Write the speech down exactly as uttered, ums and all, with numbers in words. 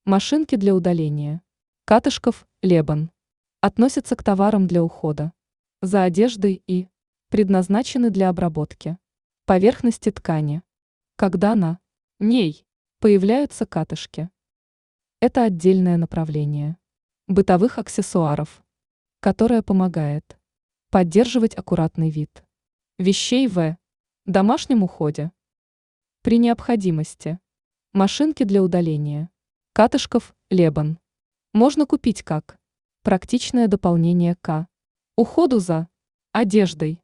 Машинки для удаления. Катышков, Лебан. Относятся к товарам для ухода за одеждой и предназначены для обработки поверхности ткани, когда на ней появляются катышки. Это отдельное направление бытовых аксессуаров, которое помогает поддерживать аккуратный вид вещей в домашнем уходе. При необходимости машинки для удаления катышков, Лебан можно купить как практичное дополнение к уходу за одеждой.